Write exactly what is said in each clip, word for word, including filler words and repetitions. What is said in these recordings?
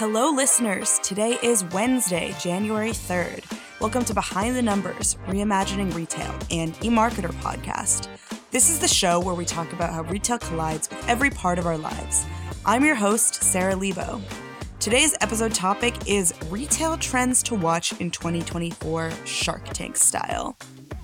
Hello, listeners. Today is Wednesday, January third. Welcome to Behind the Numbers, Reimagining Retail, an eMarketer podcast. This is the show where we talk about how retail collides with every part of our lives. I'm your host, Sarah Lebo. Today's episode topic is retail trends to watch in twenty twenty-four, Shark Tank style.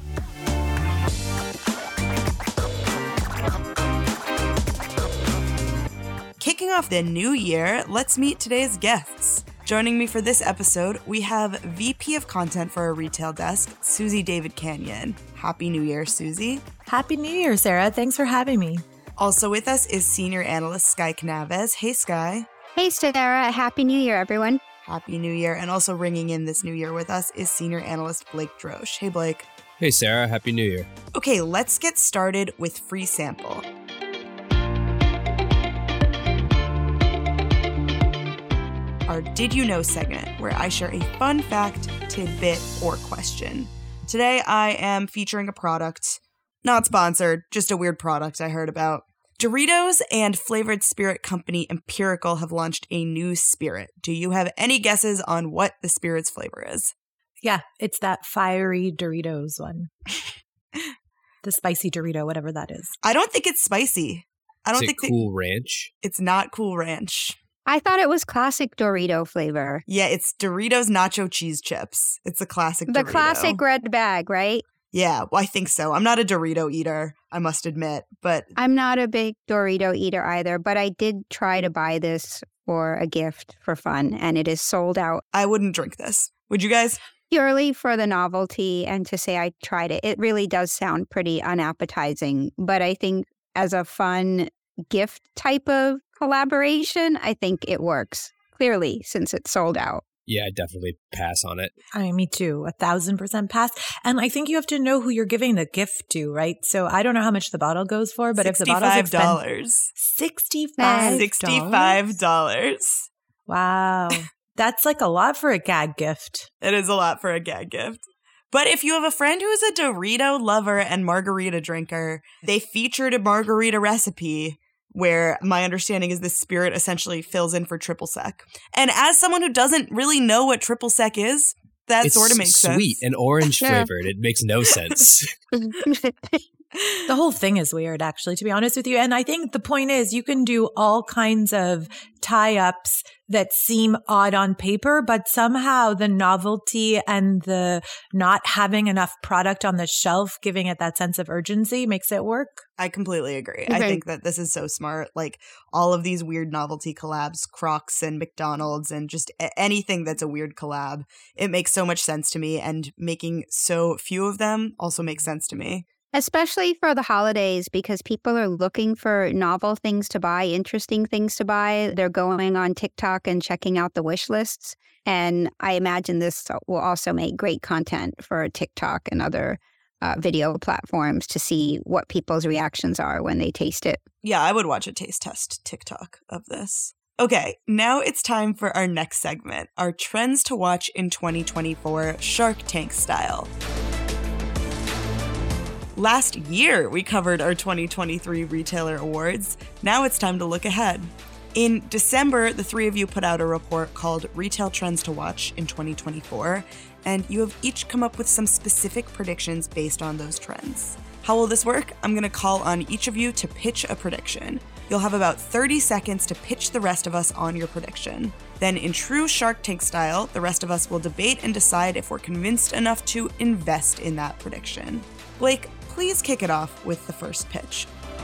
Kicking off the new year, let's meet today's guests. Joining me for this episode, we have V P of Content for our retail desk, Susie David Canyon. Happy New Year, Susie. Happy New Year, Sarah. Thanks for having me. Also with us is Senior Analyst Sky Canaves. Hey, Sky. Hey, Sarah. Happy New Year, everyone. Happy New Year. And also ringing in this new year with us is Senior Analyst Blake Drosh. Hey, Blake. Hey, Sarah. Happy New Year. Okay, let's get started with Free Sample. Our Did You Know segment, where I share a fun fact, tidbit, or question. Today, I am featuring a product, not sponsored, just a weird product I heard about. Doritos and flavored spirit company Empirical have launched a new spirit. Do you have any guesses on what the spirit's flavor is? Yeah, it's that fiery Doritos one. The spicy Dorito, whatever that is. I don't think it's spicy. I don't is think it Cool Ranch? It's not Cool Ranch. I thought it was classic Dorito flavor. Yeah, it's Doritos nacho cheese chips. It's a classic The Dorito. classic red bag, right? Yeah, well, I think so. I'm not a Dorito eater, I must admit, but... I'm not a big Dorito eater either, but I did try to buy this for a gift for fun, and it is sold out. I wouldn't drink this. Would you guys? Purely for the novelty and to say I tried it. It really does sound pretty unappetizing, but I think as a fun gift type of collaboration, I think it works, clearly, since it's sold out. Yeah, I'd definitely pass on it. I mean, me too. A thousand percent pass. And I think you have to know who you're giving the gift to, right? So I don't know how much the bottle goes for, but if the bottle's sixty-five dollars. sixty-five dollars. sixty-five dollars. Wow. That's like a lot for a gag gift. It is a lot for a gag gift. But if you have a friend who is a Dorito lover and margarita drinker, they featured a margarita recipe where my understanding is this spirit essentially fills in for triple sec. And as someone who doesn't really know what triple sec is, that it's sort of makes sweet sense. Sweet and orange Yeah. flavored. It makes no sense. The whole thing is weird, actually, to be honest with you. And I think the point is you can do all kinds of tie-ups that seem odd on paper, but somehow the novelty and the not having enough product on the shelf, giving it that sense of urgency, makes it work. I completely agree. Okay. I think that this is so smart. Like all of these weird novelty collabs, Crocs and McDonald's and just a- anything that's a weird collab, it makes so much sense to me. And making so few of them also makes sense to me. Especially for the holidays, because people are looking for novel things to buy, interesting things to buy. They're going on TikTok and checking out the wish lists. And I imagine this will also make great content for TikTok and other uh, video platforms to see what people's reactions are when they taste it. Yeah, I would watch a taste test TikTok of this. Okay, now it's time for our next segment, our trends to watch in twenty twenty-four, Shark Tank style. Last year, we covered our twenty twenty-three Retailer Awards. Now it's time to look ahead. In December, the three of you put out a report called Retail Trends to Watch in twenty twenty-four, and you have each come up with some specific predictions based on those trends. How will this work? I'm going to call on each of you to pitch a prediction. You'll have about thirty seconds to pitch the rest of us on your prediction. Then, in true Shark Tank style, the rest of us will debate and decide if we're convinced enough to invest in that prediction. Blake, please kick it off with the first pitch.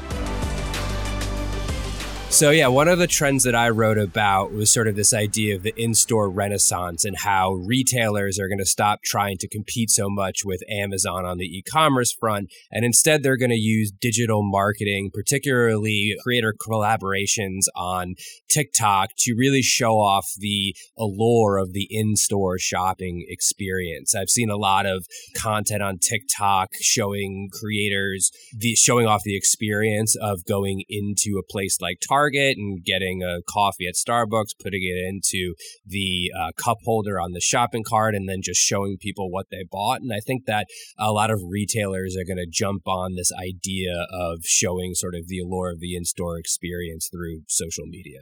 So yeah, one of the trends that I wrote about was sort of this idea of the in-store renaissance and how retailers are going to stop trying to compete so much with Amazon on the e-commerce front, and instead they're going to use digital marketing, particularly creator collaborations on TikTok, to really show off the allure of the in-store shopping experience. I've seen a lot of content on TikTok showing creators, the, showing off the experience of going into a place like Target and getting a coffee at Starbucks, putting it into the uh, cup holder on the shopping cart, and then just showing people what they bought. And I think that a lot of retailers are going to jump on this idea of showing sort of the allure of the in-store experience through social media.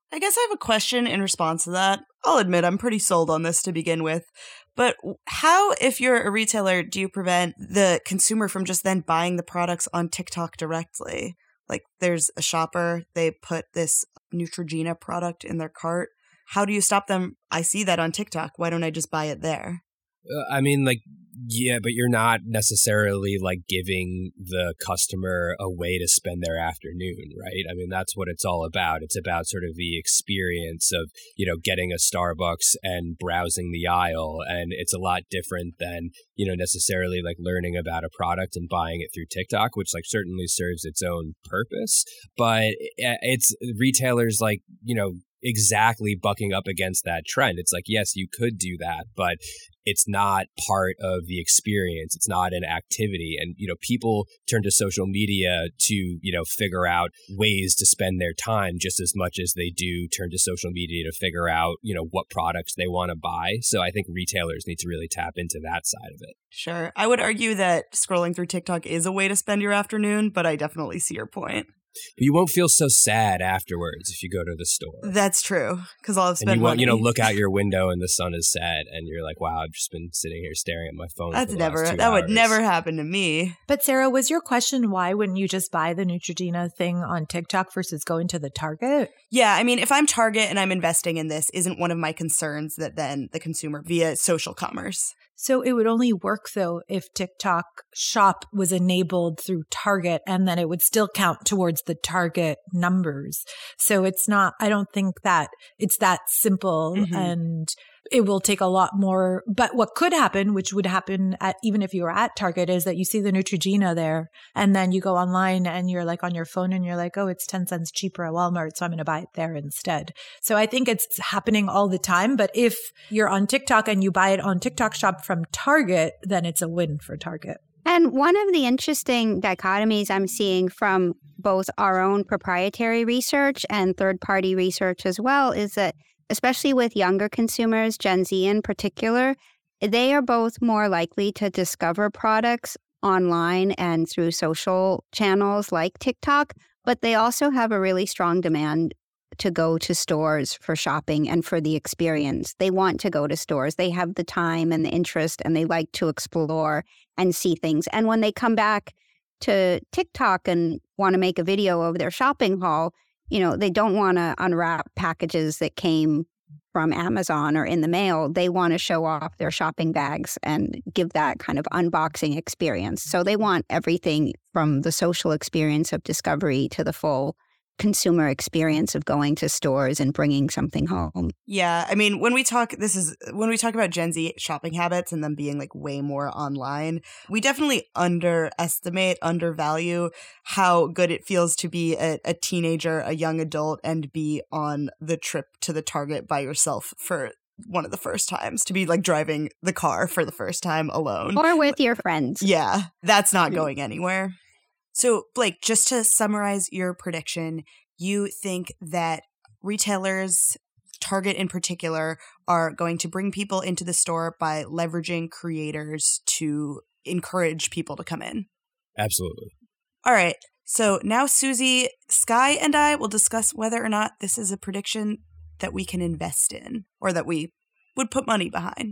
I guess I have a question in response to that. I'll admit I'm pretty sold on this to begin with. But how, if you're a retailer, do you prevent the consumer from just then buying the products on TikTok directly? Like there's a shopper, they put this Neutrogena product in their cart. How do you stop them? I see that on TikTok. Why don't I just buy it there? Uh, I mean, like, yeah, but you're not necessarily like giving the customer a way to spend their afternoon, right? I mean, that's what it's all about. It's about sort of the experience of, you know, getting a Starbucks and browsing the aisle. And it's a lot different than, you know, necessarily like learning about a product and buying it through TikTok, which like certainly serves its own purpose. But it's retailers like, you know, exactly bucking up against that trend. It's like, yes, you could do that, but it's not part of the experience. It's not an activity. And, you know, people turn to social media to, you know, figure out ways to spend their time just as much as they do turn to social media to figure out, you know, what products they want to buy. So I think retailers need to really tap into that side of it. Sure. I would argue that scrolling through TikTok is a way to spend your afternoon, but I definitely see your point. But you won't feel so sad afterwards if you go to the store. That's true, because I'll have spent and you won't, money. You know, look out your window and the sun is set, and you're like, "Wow, I've just been sitting here staring at my phone." That's for the never. last two that hours. would never happen to me. But Sarah, was your question why wouldn't you just buy the Neutrogena thing on TikTok versus going to the Target? Yeah, I mean, if I'm Target and I'm investing in this, isn't one of my concerns that then the consumer via social commerce? So it would only work, though, if TikTok Shop was enabled through Target, and then it would still count towards the Target numbers. So it's not, I don't think that it's that simple, mm-hmm. and it will take a lot more. But what could happen, which would happen at, even if you were at Target, is that you see the Neutrogena there, and then you go online and you're like on your phone and you're like, oh, it's ten cents cheaper at Walmart, so I'm going to buy it there instead. So I think it's happening all the time. But if you're on TikTok and you buy it on TikTok Shop from Target, then it's a win for Target. And one of the interesting dichotomies I'm seeing from both our own proprietary research and third-party research as well is that, especially with younger consumers, Gen Z in particular, they are both more likely to discover products online and through social channels like TikTok, but they also have a really strong demand to go to stores for shopping and for the experience. They want to go to stores. They have the time and the interest, and they like to explore and see things. And when they come back to TikTok and want to make a video of their shopping haul, you know, they don't want to unwrap packages that came from Amazon or in the mail. They want to show off their shopping bags and give that kind of unboxing experience. So they want everything from the social experience of discovery to the full consumer experience of going to stores and bringing something home. Yeah, I mean, when we talk, this is when we talk about Gen Z shopping habits and them being like way more online, we definitely underestimate, undervalue how good it feels to be a, a teenager, a young adult, and be on the trip to the Target by yourself for one of the first times, to be like driving the car for the first time alone. Or with your friends. Yeah, that's not going anywhere. So, Blake, just to summarize your prediction, you think that retailers, Target in particular, are going to bring people into the store by leveraging creators to encourage people to come in? Absolutely. All right. So now Susie, Sky, and I will discuss whether or not this is a prediction that we can invest in or that we would put money behind.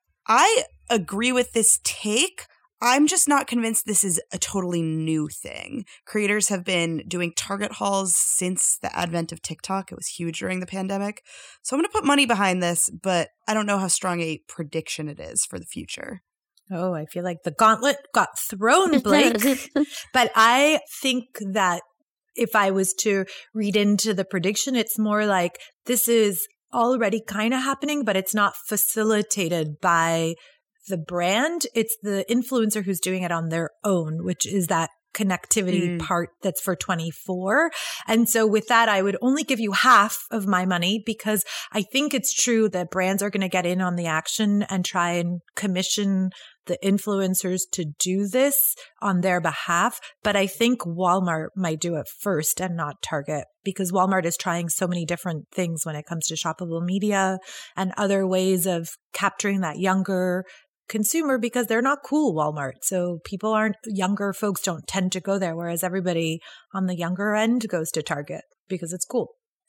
I agree with this take. I'm just not convinced this is a totally new thing. Creators have been doing Target hauls since the advent of TikTok. It was huge during the pandemic. So I'm going to put money behind this, but I don't know how strong a prediction it is for the future. Oh, I feel like the gauntlet got thrown, Blake. But I think that if I was to read into the prediction, it's more like this is already kind of happening, but it's not facilitated by the brand. It's the influencer who's doing it on their own, which is that connectivity mm. part that's for twenty-four. And so with that, I would only give you half of my money because I think it's true that brands are going to get in on the action and try and commission the influencers to do this on their behalf. But I think Walmart might do it first and not Target, because Walmart is trying so many different things when it comes to shoppable media and other ways of capturing that younger consumer, because they're not cool, Walmart. So people aren't, younger folks don't tend to go there, whereas everybody on the younger end goes to Target because it's cool.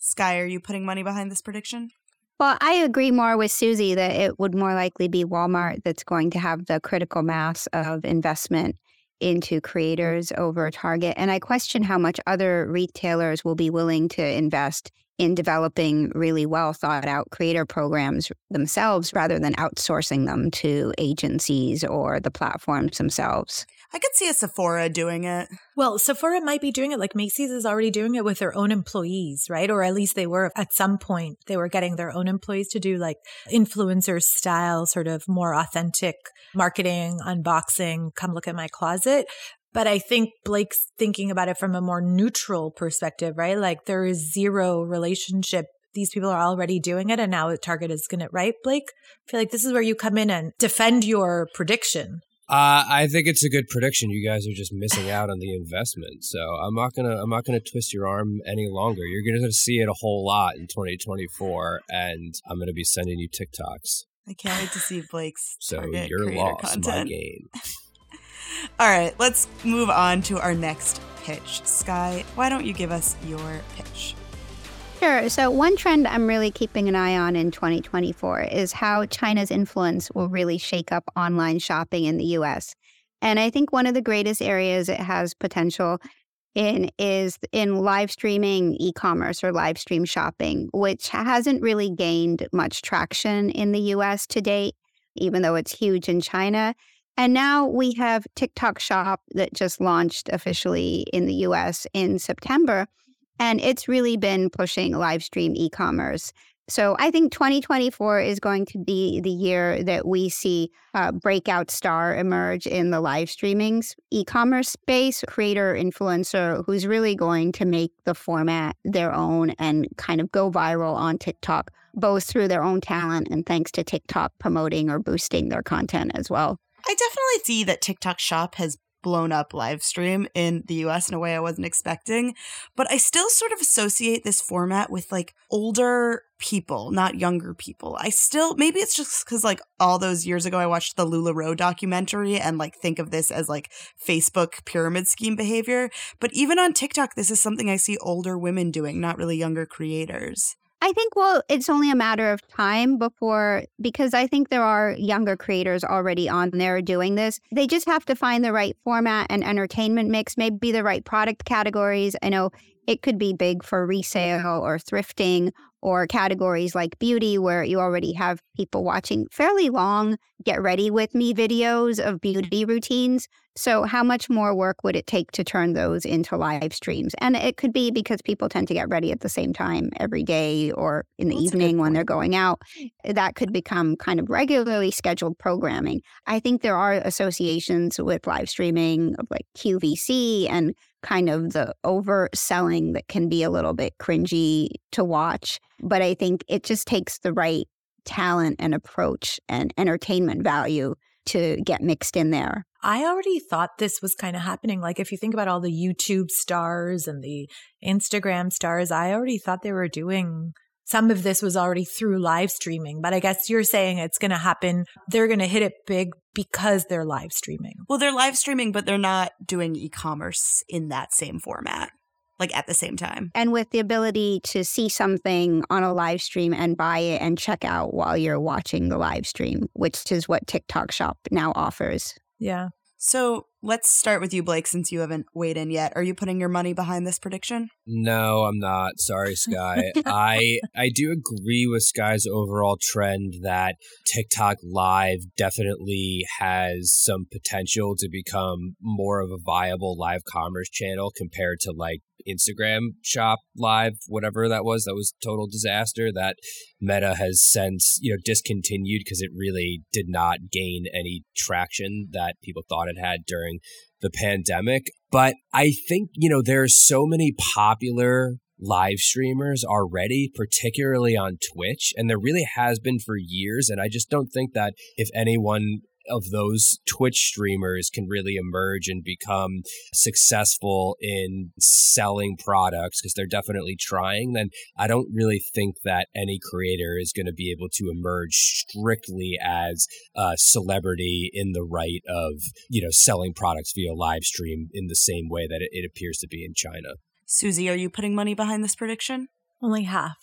Sky, are you putting money behind this prediction? Well, I agree more with Susie that it would more likely be Walmart that's going to have the critical mass of investment into creators over Target. And I question how much other retailers will be willing to invest in developing really well thought out creator programs themselves rather than outsourcing them to agencies or the platforms themselves. I could see a Sephora doing it. Well, Sephora might be doing it like Macy's is already doing it with their own employees, right? Or at least they were at some point, they were getting their own employees to do like influencer style, sort of more authentic marketing, unboxing, come look at my closet. But I think Blake's thinking about it from a more neutral perspective, right? Like there is zero relationship. These people are already doing it and now Target is going to, right, Blake? I feel like this is where you come in and defend your prediction. Uh, I think it's a good prediction. You guys are just missing out on the investment. So I'm not gonna I'm not gonna twist your arm any longer. You're gonna see it a whole lot in twenty twenty-four, and I'm gonna be sending you TikToks. I can't wait to see Blake's so Target your creator loss, content. my gain. All right, let's move on to our next pitch. Sky, why don't you give us your pitch? Sure. So one trend I'm really keeping an eye on in twenty twenty-four is how China's influence will really shake up online shopping in the U S. And I think one of the greatest areas it has potential in is in live streaming e-commerce or live stream shopping, which hasn't really gained much traction in the U S to date, even though it's huge in China. And now we have TikTok Shop that just launched officially in the U S in September. And it's really been pushing live stream e-commerce. So I think twenty twenty-four is going to be the year that we see a breakout star emerge in the live streaming e-commerce space, creator influencer who's really going to make the format their own and kind of go viral on TikTok, both through their own talent and thanks to TikTok promoting or boosting their content as well. I definitely see that TikTok Shop has blown up live stream in the U S in a way I wasn't expecting. But I still sort of associate this format with like older people, not younger people. I still, maybe it's just because like all those years ago I watched the LuLaRoe documentary and like think of this as like Facebook pyramid scheme behavior. But even on TikTok, this is something I see older women doing, not really younger creators. I think, well, it's only a matter of time before, because I think there are younger creators already on there doing this. They just have to find the right format and entertainment mix, maybe the right product categories. I know it could be big for resale or thrifting or categories like beauty where you already have people watching fairly long get ready with me videos of beauty routines. So how much more work would it take to turn those into live streams? And it could be because people tend to get ready at the same time every day or in the That's evening when they're going out. That could become kind of regularly scheduled programming. I think there are associations with live streaming of like Q V C and kind of the overselling that can be a little bit cringy to watch. But I think it just takes the right talent and approach and entertainment value to get mixed in there. I already thought this was kind of happening. Like if you think about all the YouTube stars and the Instagram stars, I already thought they were doing some of this was already through live streaming. But I guess you're saying it's going to happen. They're going to hit it big because they're live streaming. Well, they're live streaming, but they're not doing e-commerce in that same format, like at the same time. And with the ability to see something on a live stream and buy it and check out while you're watching the live stream, which is what TikTok Shop now offers. Yeah. So let's start with you, Blake, since you haven't weighed in yet. Are you putting your money behind this prediction? No, I'm not. Sorry, Sky. I I do agree with Sky's overall trend that TikTok Live definitely has some potential to become more of a viable live commerce channel compared to like Instagram Shop Live, whatever that was. That was total disaster that Meta has since, you know, discontinued because it really did not gain any traction that people thought it had during the pandemic. But I think, you know, there are so many popular live streamers already, particularly on Twitch, and there really has been for years. And I just don't think that if anyone of those Twitch streamers can really emerge and become successful in selling products, because they're definitely trying, then I don't really think that any creator is going to be able to emerge strictly as a celebrity in the right of, you know, selling products via live stream in the same way that it, it appears to be in China. Susie, are you putting money behind this prediction? Only half.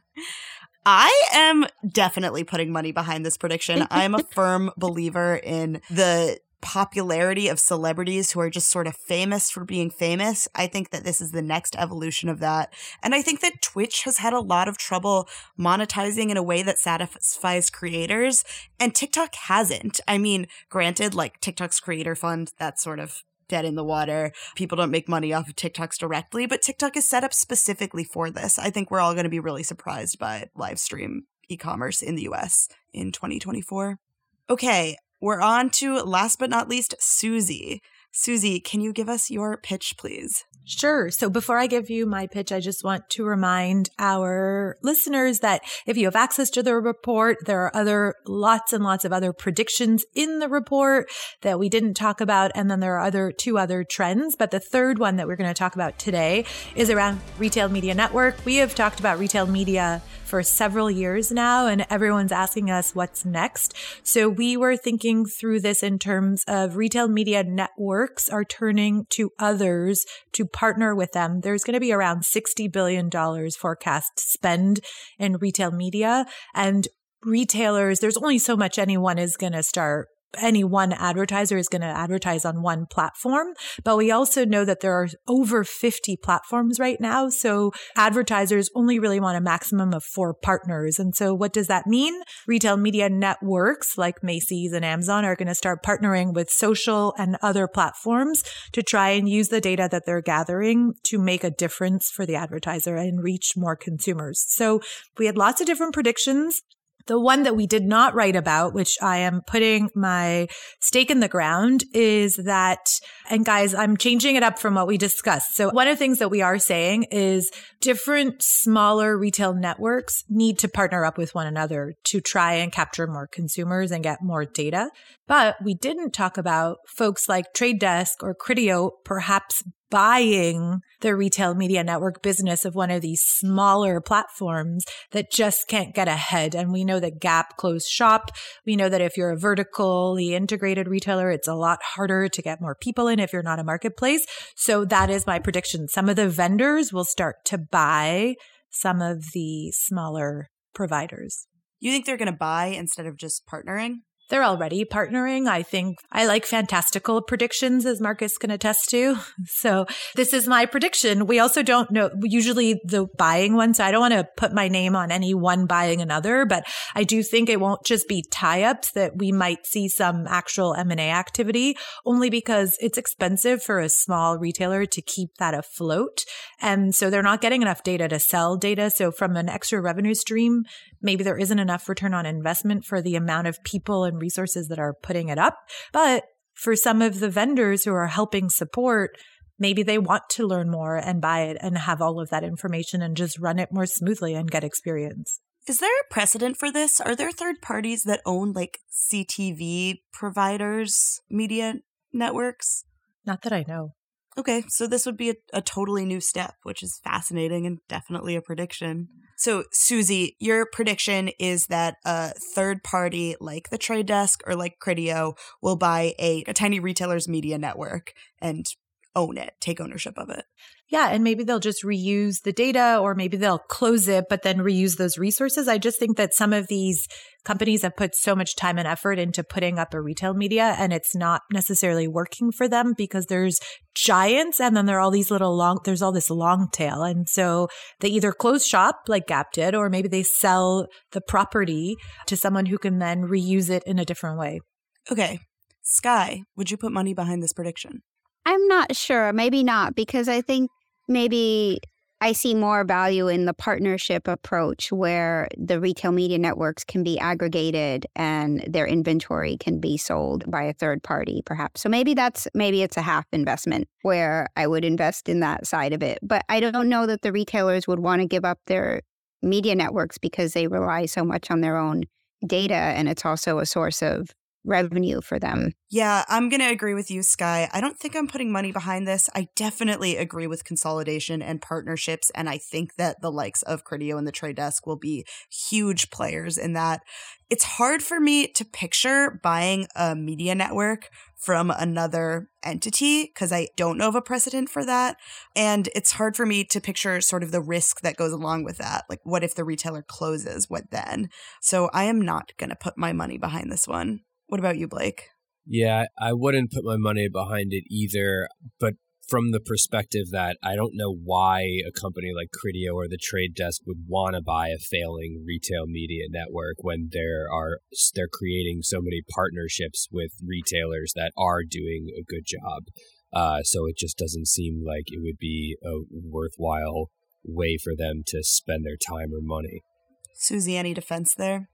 I am definitely putting money behind this prediction. I'm a firm believer in the popularity of celebrities who are just sort of famous for being famous. I think that this is the next evolution of that. And I think that Twitch has had a lot of trouble monetizing in a way that satisfies creators, and TikTok hasn't. I mean, granted, like TikTok's creator fund, that's sort of dead in the water. People don't make money off of TikToks directly, but TikTok is set up specifically for this. I think we're all going to be really surprised by live stream e-commerce in the U S in twenty twenty-four. Okay. We're on to, last but not least, Susie. Susie, can you give us your pitch, please? Sure. So before I give you my pitch, I just want to remind our listeners that if you have access to the report, there are other lots and lots of other predictions in the report that we didn't talk about. And then there are other two other trends. But the third one that we're going to talk about today is around retail media network. We have talked about retail media for several years now, and everyone's asking us what's next. So we were thinking through this in terms of retail media networks are turning to others to partner with them. There's going to be around sixty billion dollars forecast spend in retail media, and retailers, there's only so much anyone is going to start any one advertiser is going to advertise on one platform. But we also know that there are over fifty platforms right now. So advertisers only really want a maximum of four partners. And so what does that mean? Retail media networks like Macy's and Amazon are going to start partnering with social and other platforms to try and use the data that they're gathering to make a difference for the advertiser and reach more consumers. So we had lots of different predictions. The one that we did not write about, which I am putting my stake in the ground, is that, and guys, I'm changing it up from what we discussed. So one of the things that we are saying is different smaller retail networks need to partner up with one another to try and capture more consumers and get more data. But we didn't talk about folks like Trade Desk or Criteo perhaps buying the retail media network business of one of these smaller platforms that just can't get ahead. And we know that Gap closed shop. We know that if you're a vertically integrated retailer, it's a lot harder to get more people in if you're not a marketplace. So that is my prediction. Some of the vendors will start to buy some of the smaller providers. You think they're going to buy instead of just partnering? They're already partnering. I think I like fantastical predictions, as Marcus can attest to. So this is my prediction. We also don't know, usually the buying one, so I don't want to put my name on any one buying another, but I do think it won't just be tie-ups, that we might see some actual M and A activity, only because it's expensive for a small retailer to keep that afloat. And so they're not getting enough data to sell data. So from an extra revenue stream, maybe there isn't enough return on investment for the amount of people and resources that are putting it up. But for some of the vendors who are helping support, maybe they want to learn more and buy it and have all of that information and just run it more smoothly and get experience. Is there a precedent for this? Are there third parties that own like C T V providers, media networks? Not that I know. Okay, so this would be a, a totally new step, which is fascinating and definitely a prediction. So, Susie, your prediction is that a third party like the Trade Desk or like Criteo will buy a, a tiny retailer's media network and own it, take ownership of it. Yeah, and maybe they'll just reuse the data, or maybe they'll close it, but then reuse those resources. I just think that some of these companies have put so much time and effort into putting up a retail media, and it's not necessarily working for them because there's giants, and then there are all these little long, there's all this long tail. And so they either close shop like Gap did, or maybe they sell the property to someone who can then reuse it in a different way. Okay. Sky, would you put money behind this prediction? I'm not sure. Maybe not, because I think maybe I see more value in the partnership approach where the retail media networks can be aggregated and their inventory can be sold by a third party, perhaps. So maybe that's maybe it's a half investment where I would invest in that side of it. But I don't know that the retailers would want to give up their media networks because they rely so much on their own data, and it's also a source of revenue for them. Yeah, I'm going to agree with you, Sky. I don't think I'm putting money behind this. I definitely agree with consolidation and partnerships, and I think that the likes of Criteo and the Trade Desk will be huge players in that. It's hard for me to picture buying a media network from another entity because I don't know of a precedent for that. And it's hard for me to picture sort of the risk that goes along with that. Like, what if the retailer closes? What then? So I am not going to put my money behind this one. What about you, Blake? Yeah, I wouldn't put my money behind it either, but from the perspective that I don't know why a company like Criteo or the Trade Desk would want to buy a failing retail media network when there are they're creating so many partnerships with retailers that are doing a good job. Uh, so it just doesn't seem like it would be a worthwhile way for them to spend their time or money. Susie, any defense there?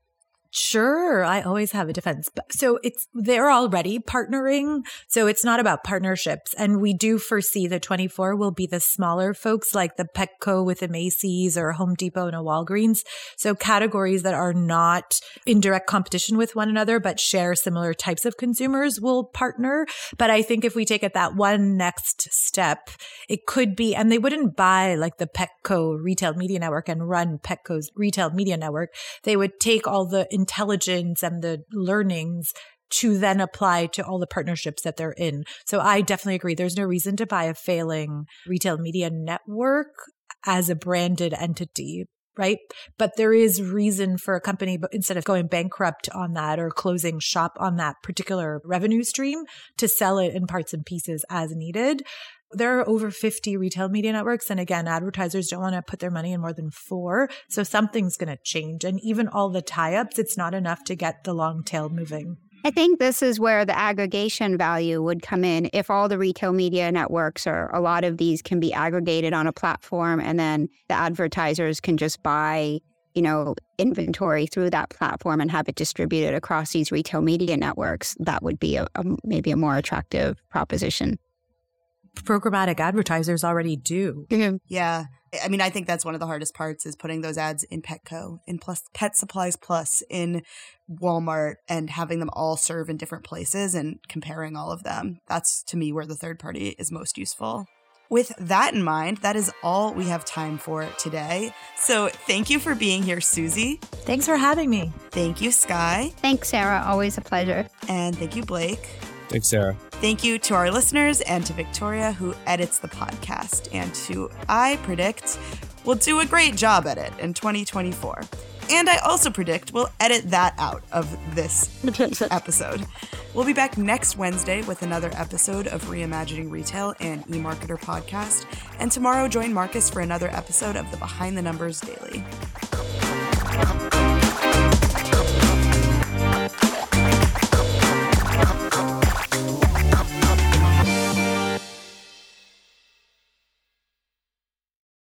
Sure, I always have a defense. So it's they're already partnering. So it's not about partnerships. And we do foresee that twenty-four will be the smaller folks like the Petco with a Macy's or Home Depot and a Walgreens. So categories that are not in direct competition with one another, but share similar types of consumers will partner. But I think if we take it that one next step, it could be, and they wouldn't buy like the Petco retail media network and run Petco's retail media network. They would take all the intelligence and the learnings to then apply to all the partnerships that they're in. So I definitely agree. There's no reason to buy a failing retail media network as a branded entity, right? But there is reason for a company, but instead of going bankrupt on that or closing shop on that particular revenue stream, to sell it in parts and pieces as needed. There are over fifty retail media networks. And again, advertisers don't want to put their money in more than four. So something's going to change. And even all the tie-ups, it's not enough to get the long tail moving. I think this is where the aggregation value would come in. If all the retail media networks or a lot of these can be aggregated on a platform, and then the advertisers can just buy, you know, inventory through that platform and have it distributed across these retail media networks, that would be a, a maybe a more attractive proposition. Programmatic advertisers already do. Mm-hmm. Yeah. I mean, I think that's one of the hardest parts is putting those ads in Petco, in Plus Pet Supplies Plus, in Walmart, and having them all serve in different places and comparing all of them. That's, to me, where the third party is most useful. With that in mind, that is all we have time for today. So thank you for being here, Susie. Thanks for having me. Thank you, Sky. Thanks, Sarah. Always a pleasure. And thank you, Blake. Thanks, Sarah. Thank you to our listeners and to Victoria, who edits the podcast, and who I predict will do a great job at it in twenty twenty-four. And I also predict we'll edit that out of this episode. We'll be back next Wednesday with another episode of Reimagining Retail and eMarketer podcast. And tomorrow, join Marcus for another episode of the Behind the Numbers Daily.